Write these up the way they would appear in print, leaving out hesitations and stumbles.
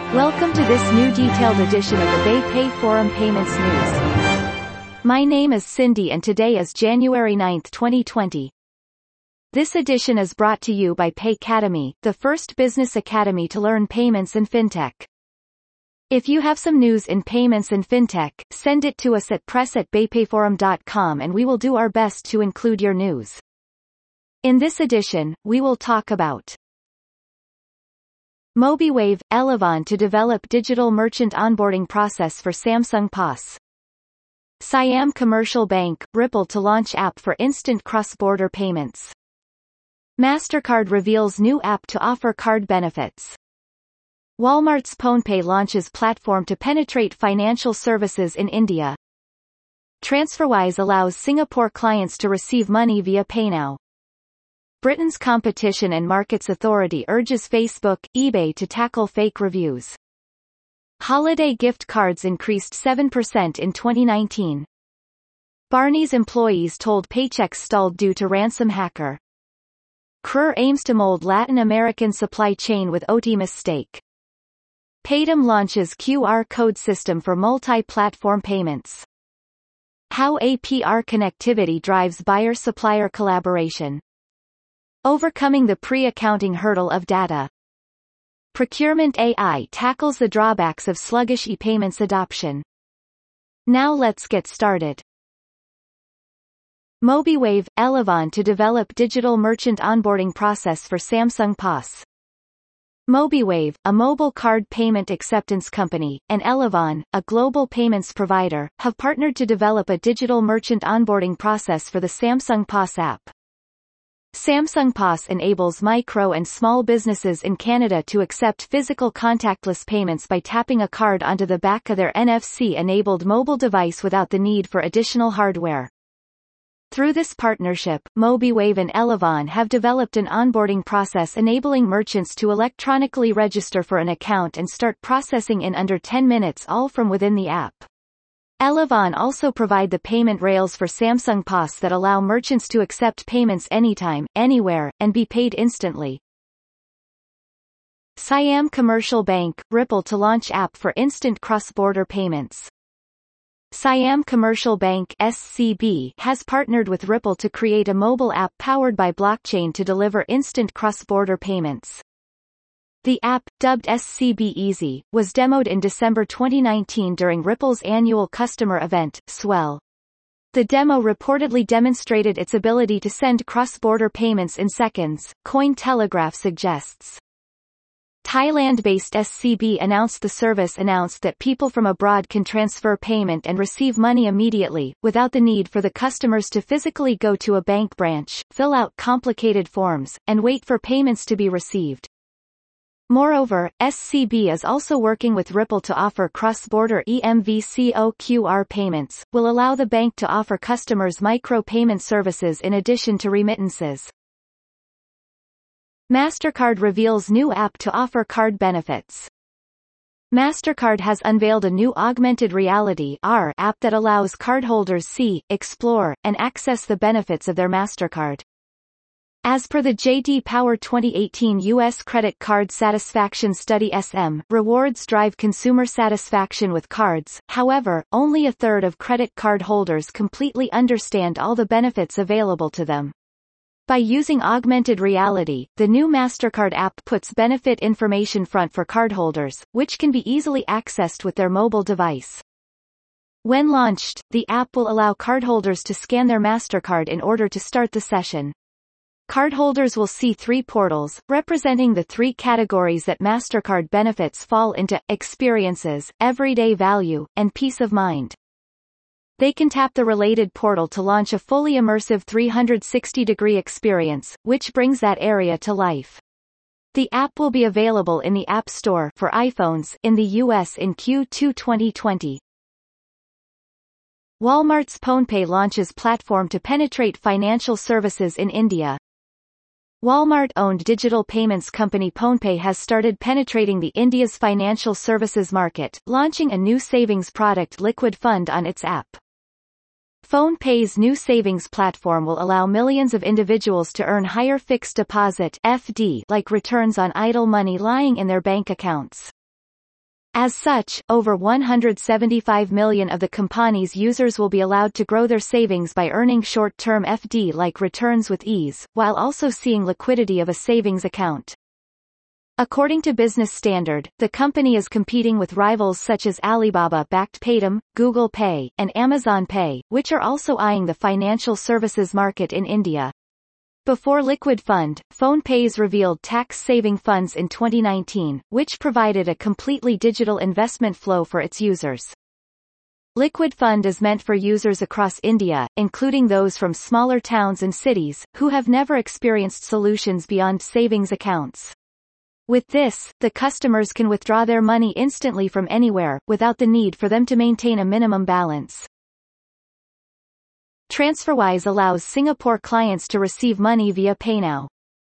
Welcome to this new detailed edition of the BayPay Forum Payments News. My name is Cindy and today is January 9, 2020. This edition is brought to you by Paycademy, the first business academy to learn payments and fintech. If you have some news in payments and fintech, send it to us at press@baypayforum.com and we will do our best to include your news. In this edition, we will talk about MobiWave, Elavon to develop digital merchant onboarding process for Samsung POS. Siam Commercial Bank, Ripple to launch app for instant cross-border payments. MasterCard reveals new app to offer card benefits. Walmart's PhonePe launches platform to penetrate financial services in India. TransferWise allows Singapore clients to receive money via PayNow. Britain's Competition and Markets Authority urges Facebook, eBay to tackle fake reviews. Holiday gift cards increased 7% in 2019. Barney's employees told paychecks stalled due to ransom hacker. Crer aims to mold Latin American supply chain with OT mistake. Paytm launches QR code system for multi-platform payments. How APR connectivity drives buyer-supplier collaboration. Overcoming the pre-accounting hurdle of data. Procurement AI tackles the drawbacks of sluggish e-payments adoption. Now let's get started. MobiWave, Elavon to develop digital merchant onboarding process for Samsung POS. MobiWave, a mobile card payment acceptance company, and Elavon, a global payments provider, have partnered to develop a digital merchant onboarding process for the Samsung POS app. Samsung POS enables micro and small businesses in Canada to accept physical contactless payments by tapping a card onto the back of their NFC-enabled mobile device without the need for additional hardware. Through this partnership, MobiWave and Elavon have developed an onboarding process enabling merchants to electronically register for an account and start processing in under 10 minutes, all from within the app. Elavon also provide the payment rails for Samsung POS that allow merchants to accept payments anytime, anywhere, and be paid instantly. Siam Commercial Bank, Ripple to launch app for instant cross-border payments. Siam Commercial Bank (SCB) has partnered with Ripple to create a mobile app powered by blockchain to deliver instant cross-border payments. The app, dubbed SCB Easy, was demoed in December 2019 during Ripple's annual customer event, Swell. The demo reportedly demonstrated its ability to send cross-border payments in seconds, Cointelegraph suggests. Thailand-based SCB announced the service announced that people from abroad can transfer payment and receive money immediately, without the need for the customers to physically go to a bank branch, fill out complicated forms, and wait for payments to be received. Moreover, SCB is also working with Ripple to offer cross-border EMVCO QR payments, will allow the bank to offer customers micro-payment services in addition to remittances. MasterCard reveals new app to offer card benefits. MasterCard has unveiled a new augmented reality (AR) app that allows cardholders see, explore, and access the benefits of their MasterCard. As per the J.D. Power 2018 U.S. Credit Card Satisfaction Study (SM), rewards drive consumer satisfaction with cards, however, only a third of credit card holders completely understand all the benefits available to them. By using augmented reality, the new MasterCard app puts benefit information front for cardholders, which can be easily accessed with their mobile device. When launched, the app will allow cardholders to scan their MasterCard in order to start the session. Cardholders will see three portals, representing the three categories that MasterCard benefits fall into: experiences, everyday value, and peace of mind. They can tap the related portal to launch a fully immersive 360-degree experience, which brings that area to life. The app will be available in the App Store for iPhones in the US in Q2 2020. Walmart's PhonePe launches platform to penetrate financial services in India. Walmart-owned digital payments company PhonePe has started penetrating the India's financial services market, launching a new savings product Liquid Fund on its app. PhonePe's new savings platform will allow millions of individuals to earn higher fixed deposit (FD) like returns on idle money lying in their bank accounts. As such, over 175 million of the company's users will be allowed to grow their savings by earning short-term FD-like returns with ease, while also seeing liquidity of a savings account. According to Business Standard, the company is competing with rivals such as Alibaba-backed Paytm, Google Pay, and Amazon Pay, which are also eyeing the financial services market in India. Before Liquid Fund, PhonePe revealed tax-saving funds in 2019, which provided a completely digital investment flow for its users. Liquid Fund is meant for users across India, including those from smaller towns and cities, who have never experienced solutions beyond savings accounts. With this, the customers can withdraw their money instantly from anywhere, without the need for them to maintain a minimum balance. TransferWise allows Singapore clients to receive money via PayNow.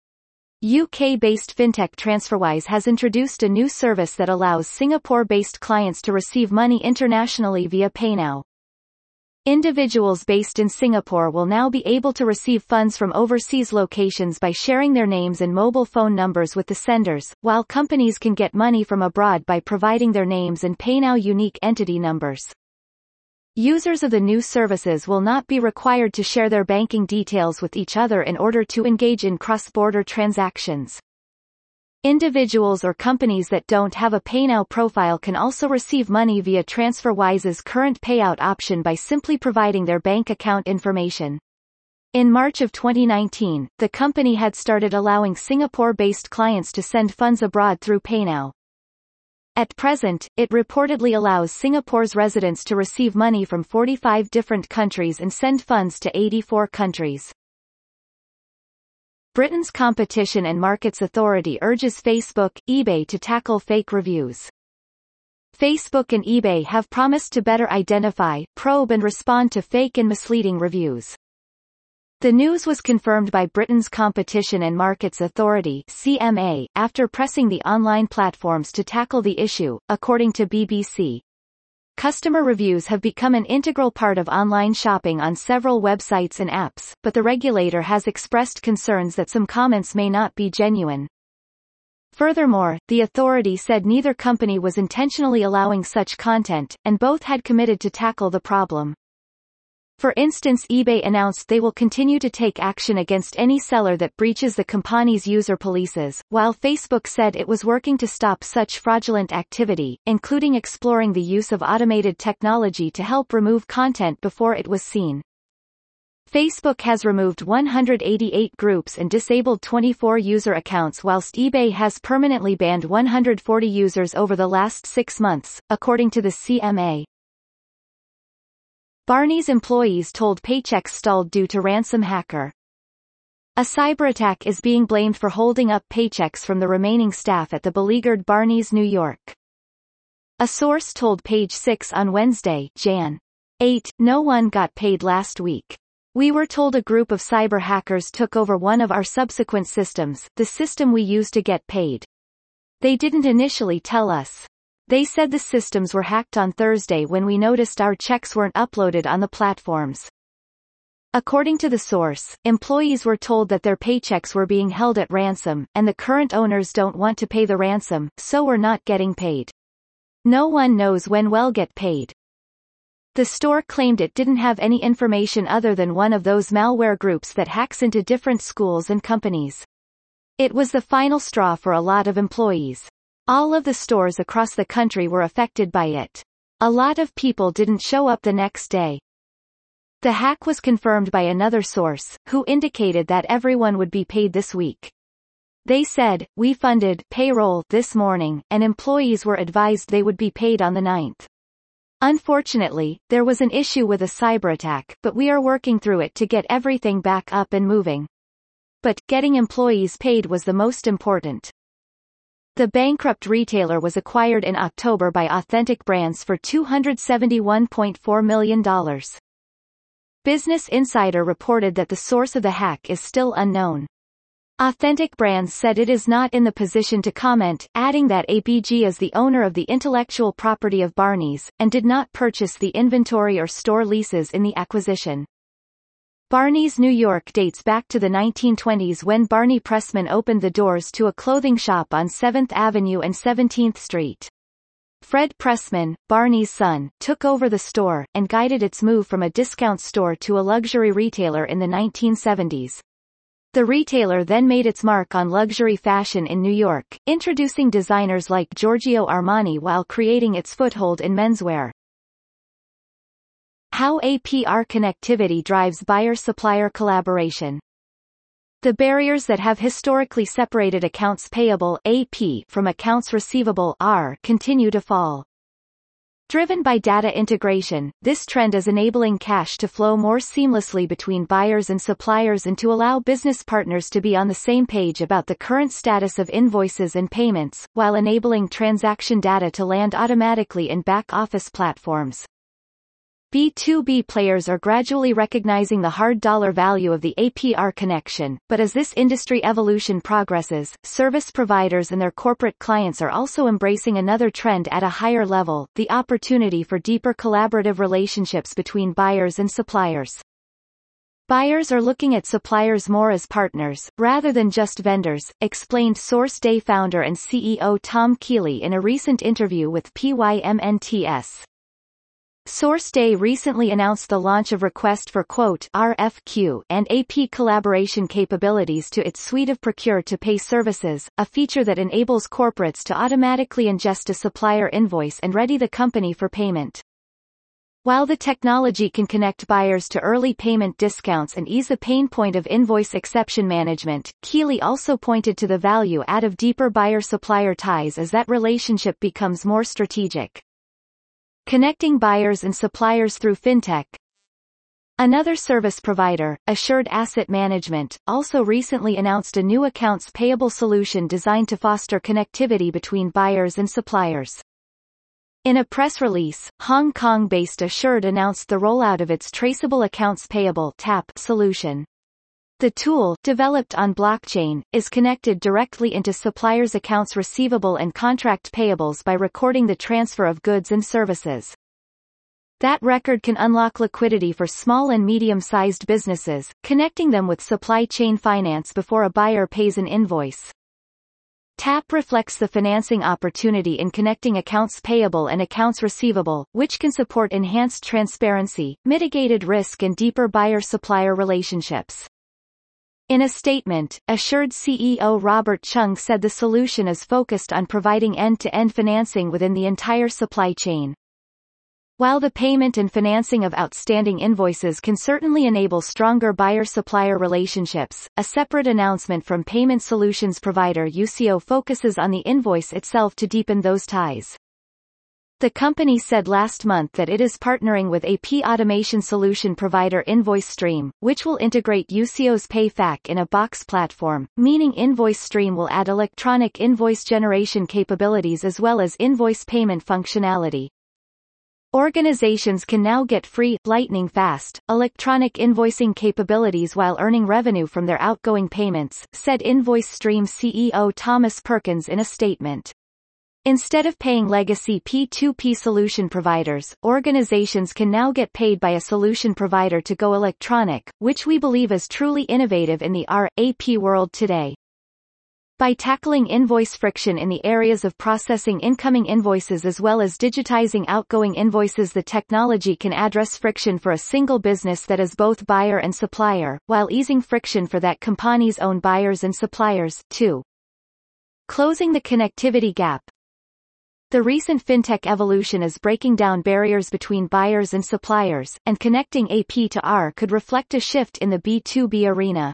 UK-based fintech TransferWise has introduced a new service that allows Singapore-based clients to receive money internationally via PayNow. Individuals based in Singapore will now be able to receive funds from overseas locations by sharing their names and mobile phone numbers with the senders, while companies can get money from abroad by providing their names and PayNow unique entity numbers. Users of the new services will not be required to share their banking details with each other in order to engage in cross-border transactions. Individuals or companies that don't have a PayNow profile can also receive money via TransferWise's current payout option by simply providing their bank account information. In March of 2019, the company had started allowing Singapore-based clients to send funds abroad through PayNow. At present, it reportedly allows Singapore's residents to receive money from 45 different countries and send funds to 84 countries. Britain's Competition and Markets Authority urges Facebook, eBay to tackle fake reviews. Facebook and eBay have promised to better identify, probe and respond to fake and misleading reviews. The news was confirmed by Britain's Competition and Markets Authority (CMA), after pressing the online platforms to tackle the issue, according to BBC. Customer reviews have become an integral part of online shopping on several websites and apps, but the regulator has expressed concerns that some comments may not be genuine. Furthermore, the authority said neither company was intentionally allowing such content, and both had committed to tackle the problem. For instance, eBay announced they will continue to take action against any seller that breaches the company's user policies, while Facebook said it was working to stop such fraudulent activity, including exploring the use of automated technology to help remove content before it was seen. Facebook has removed 188 groups and disabled 24 user accounts, whilst eBay has permanently banned 140 users over the last 6 months, according to the CMA. Barneys employees told paychecks stalled due to ransom hacker. A cyberattack is being blamed for holding up paychecks from the remaining staff at the beleaguered Barneys, New York. A source told Page 6 on Wednesday, Jan. 8, "No one got paid last week. We were told a group of cyber hackers took over one of our subsequent systems, the system we use to get paid. They didn't initially tell us. They said the systems were hacked on Thursday when we noticed our checks weren't uploaded on the platforms." According to the source, employees were told that their paychecks were being held at ransom, and the current owners don't want to pay the ransom, so we're not getting paid. No one knows when we'll get paid. The store claimed it didn't have any information other than one of those malware groups that hacks into different schools and companies. It was the final straw for a lot of employees. All of the stores across the country were affected by it. A lot of people didn't show up the next day. The hack was confirmed by another source, who indicated that everyone would be paid this week. They said, "We funded payroll this morning, and employees were advised they would be paid on the 9th. Unfortunately, there was an issue with a cyberattack, but we are working through it to get everything back up and moving." But, getting employees paid was the most important. The bankrupt retailer was acquired in October by Authentic Brands for $271.4 million. Business Insider reported that the source of the hack is still unknown. Authentic Brands said it is not in the position to comment, adding that APG is the owner of the intellectual property of Barneys, and did not purchase the inventory or store leases in the acquisition. Barneys New York dates back to the 1920s when Barney Pressman opened the doors to a clothing shop on 7th Avenue and 17th Street. Fred Pressman, Barney's son, took over the store, and guided its move from a discount store to a luxury retailer in the 1970s. The retailer then made its mark on luxury fashion in New York, introducing designers like Giorgio Armani while creating its foothold in menswear. How APR connectivity drives buyer-supplier collaboration. The barriers that have historically separated accounts payable (AP) from accounts receivable (AR) continue to fall. Driven by data integration, this trend is enabling cash to flow more seamlessly between buyers and suppliers and to allow business partners to be on the same page about the current status of invoices and payments, while enabling transaction data to land automatically in back-office platforms. B2B players are gradually recognizing the hard dollar value of the APR connection, but as this industry evolution progresses, service providers and their corporate clients are also embracing another trend at a higher level, the opportunity for deeper collaborative relationships between buyers and suppliers. Buyers are looking at suppliers more as partners, rather than just vendors, explained SourceDay founder and CEO Tom Keeley in a recent interview with PYMNTS. SourceDay recently announced the launch of Request for Quote (RFQ) and AP collaboration capabilities to its suite of procure-to-pay services, a feature that enables corporates to automatically ingest a supplier invoice and ready the company for payment. While the technology can connect buyers to early payment discounts and ease the pain point of invoice exception management, Keeley also pointed to the value add of deeper buyer-supplier ties as that relationship becomes more strategic. Connecting buyers and suppliers through fintech. Another service provider, Assured Asset Management, also recently announced a new accounts payable solution designed to foster connectivity between buyers and suppliers. In a press release, Hong Kong-based Assured announced the rollout of its Traceable Accounts Payable (TAP) solution. The tool, developed on blockchain, is connected directly into suppliers' accounts receivable and contract payables by recording the transfer of goods and services. That record can unlock liquidity for small and medium-sized businesses, connecting them with supply chain finance before a buyer pays an invoice. TAP reflects the financing opportunity in connecting accounts payable and accounts receivable, which can support enhanced transparency, mitigated risk and deeper buyer-supplier relationships. In a statement, Assured CEO Robert Chung said the solution is focused on providing end-to-end financing within the entire supply chain. While the payment and financing of outstanding invoices can certainly enable stronger buyer-supplier relationships, a separate announcement from payment solutions provider Usio focuses on the invoice itself to deepen those ties. The company said last month that it is partnering with AP automation solution provider InvoiceStream, which will integrate Usio's PayFac in a box platform, meaning InvoiceStream will add electronic invoice generation capabilities as well as invoice payment functionality. Organizations can now get free, lightning-fast, electronic invoicing capabilities while earning revenue from their outgoing payments, said InvoiceStream CEO Thomas Perkins in a statement. Instead of paying legacy P2P solution providers, organizations can now get paid by a solution provider to go electronic, which we believe is truly innovative in the AP world today. By tackling invoice friction in the areas of processing incoming invoices as well as digitizing outgoing invoices, the technology can address friction for a single business that is both buyer and supplier, while easing friction for that company's own buyers and suppliers, too. Closing the connectivity gap. The recent fintech evolution is breaking down barriers between buyers and suppliers, and connecting AP to AR could reflect a shift in the B2B arena.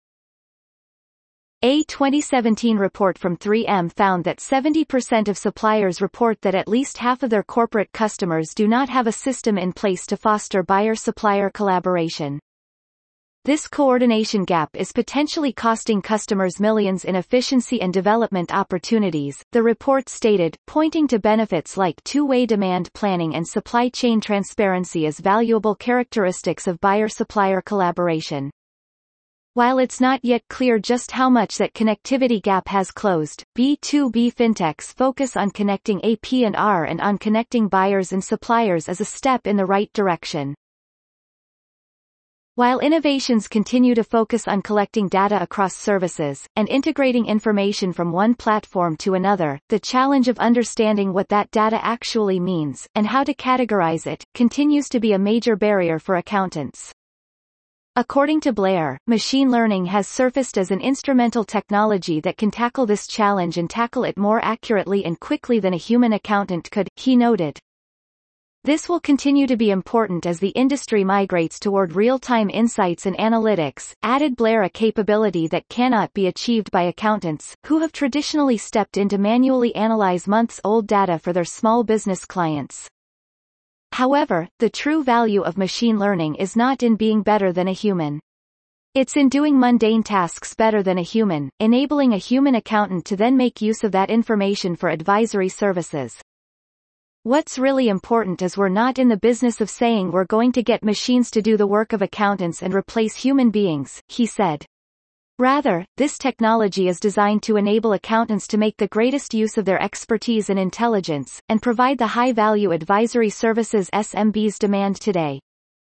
A 2017 report from 3M found that 70% of suppliers report that at least half of their corporate customers do not have a system in place to foster buyer-supplier collaboration. This coordination gap is potentially costing customers millions in efficiency and development opportunities, the report stated, pointing to benefits like two-way demand planning and supply chain transparency as valuable characteristics of buyer-supplier collaboration. While it's not yet clear just how much that connectivity gap has closed, B2B fintechs focus on connecting AP and AR and on connecting buyers and suppliers as a step in the right direction. While innovations continue to focus on collecting data across services, and integrating information from one platform to another, the challenge of understanding what that data actually means, and how to categorize it, continues to be a major barrier for accountants. According to Blair, machine learning has surfaced as an instrumental technology that can tackle this challenge and tackle it more accurately and quickly than a human accountant could, he noted. This will continue to be important as the industry migrates toward real-time insights and analytics, added Blair, a capability that cannot be achieved by accountants, who have traditionally stepped in to manually analyze months-old data for their small business clients. However, the true value of machine learning is not in being better than a human. It's in doing mundane tasks better than a human, enabling a human accountant to then make use of that information for advisory services. What's really important is we're not in the business of saying we're going to get machines to do the work of accountants and replace human beings, he said. Rather, this technology is designed to enable accountants to make the greatest use of their expertise and intelligence, and provide the high-value advisory services SMBs demand today.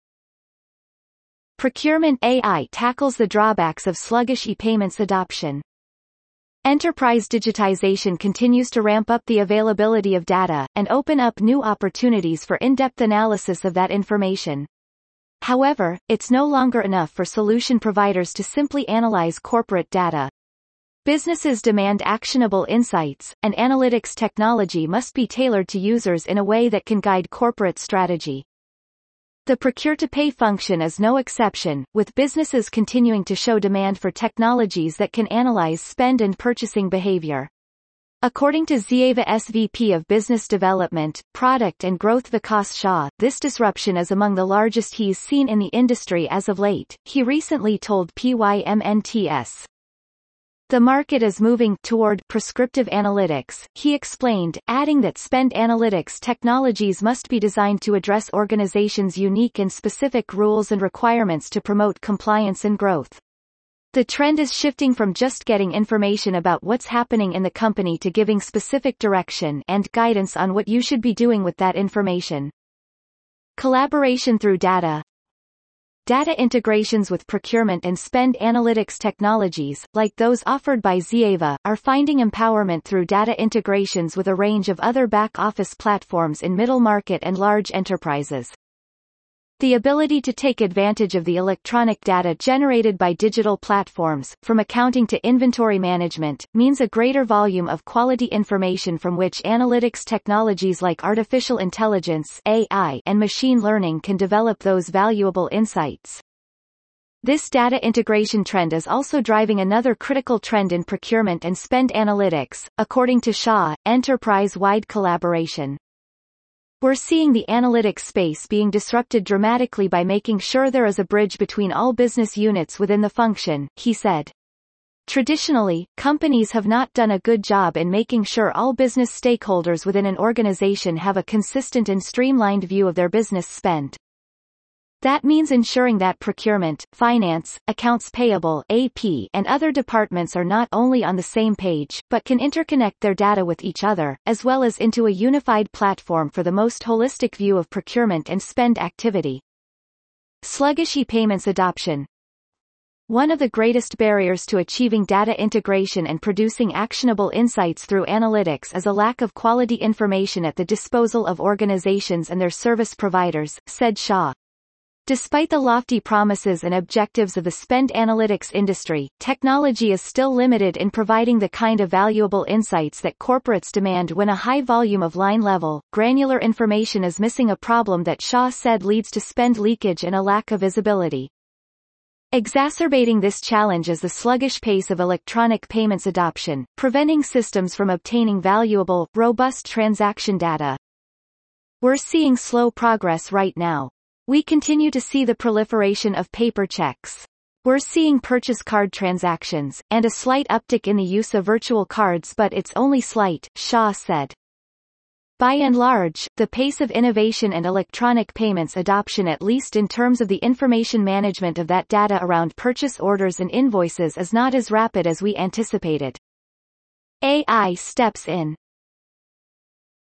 Procurement AI tackles the drawbacks of sluggish e-payments adoption. Enterprise digitization continues to ramp up the availability of data, and open up new opportunities for in-depth analysis of that information. However, it's no longer enough for solution providers to simply analyze corporate data. Businesses demand actionable insights, and analytics technology must be tailored to users in a way that can guide corporate strategy. The procure-to-pay function is no exception, with businesses continuing to show demand for technologies that can analyze spend and purchasing behavior. According to Zieva SVP of Business Development, Product and Growth Vikas Shah, this disruption is among the largest he's seen in the industry as of late, he recently told PYMNTS. The market is moving toward prescriptive analytics, he explained, adding that spend analytics technologies must be designed to address organizations' unique and specific rules and requirements to promote compliance and growth. The trend is shifting from just getting information about what's happening in the company to giving specific direction and guidance on what you should be doing with that information. Collaboration through data. Data integrations with procurement and spend analytics technologies, like those offered by Zieva, are finding empowerment through data integrations with a range of other back-office platforms in middle market and large enterprises. The ability to take advantage of the electronic data generated by digital platforms, from accounting to inventory management, means a greater volume of quality information from which analytics technologies like artificial intelligence (AI) and machine learning can develop those valuable insights. This data integration trend is also driving another critical trend in procurement and spend analytics, according to Shah, enterprise-wide collaboration. We're seeing the analytics space being disrupted dramatically by making sure there is a bridge between all business units within the function, he said. Traditionally, companies have not done a good job in making sure all business stakeholders within an organization have a consistent and streamlined view of their business spend. That means ensuring that procurement, finance, accounts payable (AP), and other departments are not only on the same page, but can interconnect their data with each other, as well as into a unified platform for the most holistic view of procurement and spend activity. Sluggish e-payments adoption. One of the greatest barriers to achieving data integration and producing actionable insights through analytics is a lack of quality information at the disposal of organizations and their service providers, said Shah. Despite the lofty promises and objectives of the spend analytics industry, technology is still limited in providing the kind of valuable insights that corporates demand when a high volume of line-level, granular information is missing, a problem that Shah said leads to spend leakage and a lack of visibility. Exacerbating this challenge is the sluggish pace of electronic payments adoption, preventing systems from obtaining valuable, robust transaction data. We're seeing slow progress right now. We continue to see the proliferation of paper checks. We're seeing purchase card transactions, and a slight uptick in the use of virtual cards, but it's only slight, Shah said. By and large, the pace of innovation and electronic payments adoption, at least in terms of the information management of that data around purchase orders and invoices, is not as rapid as we anticipated. AI steps in.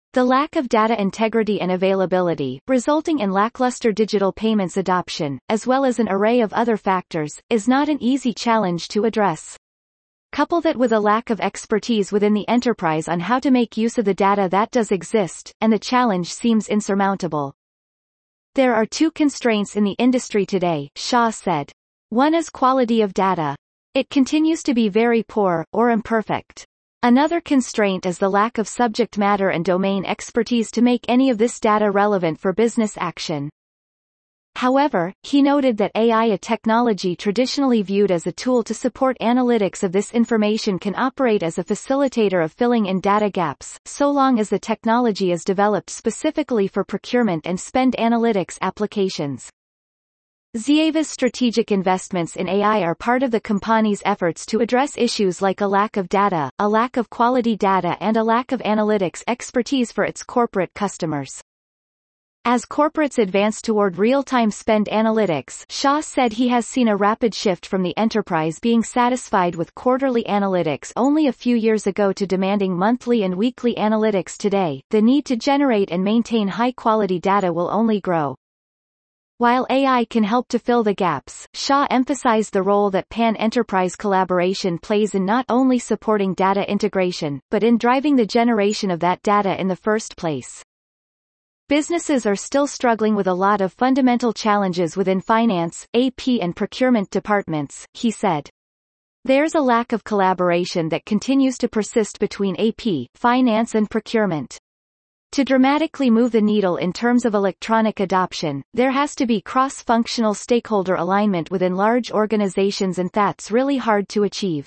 The lack of data integrity and availability, resulting in lackluster digital payments adoption, as well as an array of other factors, is not an easy challenge to address. Couple that with a lack of expertise within the enterprise on how to make use of the data that does exist, and the challenge seems insurmountable. There are two constraints in the industry today, Shah said. One is quality of data. It continues to be very poor, or imperfect. Another constraint is the lack of subject matter and domain expertise to make any of this data relevant for business action. However, he noted that AI, a technology traditionally viewed as a tool to support analytics of this information, can operate as a facilitator of filling in data gaps, so long as the technology is developed specifically for procurement and spend analytics applications. Zieva's strategic investments in AI are part of the company's efforts to address issues like a lack of data, a lack of quality data, and a lack of analytics expertise for its corporate customers. As corporates advance toward real-time spend analytics, Shah said he has seen a rapid shift from the enterprise being satisfied with quarterly analytics only a few years ago to demanding monthly and weekly analytics today. The need to generate and maintain high-quality data will only grow. While AI can help to fill the gaps, Shah emphasized the role that pan-enterprise collaboration plays in not only supporting data integration, but in driving the generation of that data in the first place. Businesses are still struggling with a lot of fundamental challenges within finance, AP and procurement departments, he said. There's a lack of collaboration that continues to persist between AP, finance and procurement. To dramatically move the needle in terms of electronic adoption, there has to be cross-functional stakeholder alignment within large organizations, and that's really hard to achieve.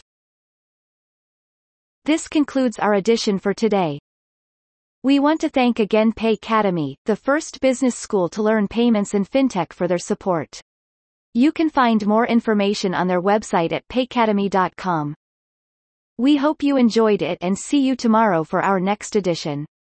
This concludes our edition for today. We want to thank again Paycademy, the first business school to learn payments and fintech, for their support. You can find more information on their website at paycademy.com. We hope you enjoyed it and see you tomorrow for our next edition.